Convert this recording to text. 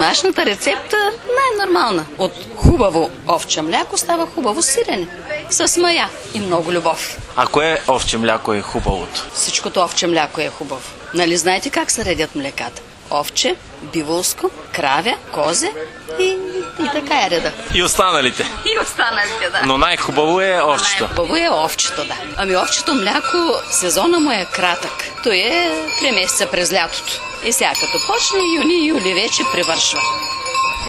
Нашата рецепта най-нормална. От хубаво овче мляко става хубаво сирене. С мая и много любов. А кое овче мляко е хубавото? Всичкото овче мляко е хубаво. Нали знаете как се редят млеката? Овче, биволско, кравя, козе и така е реда. И останалите? И останалите, да. Но най-хубаво е овчето. Най-хубаво е овчето, да. Ами овчето мляко, сезона му е кратък. Той е 3 месеца през лятото. И сега като почне юни-юли вече привършва.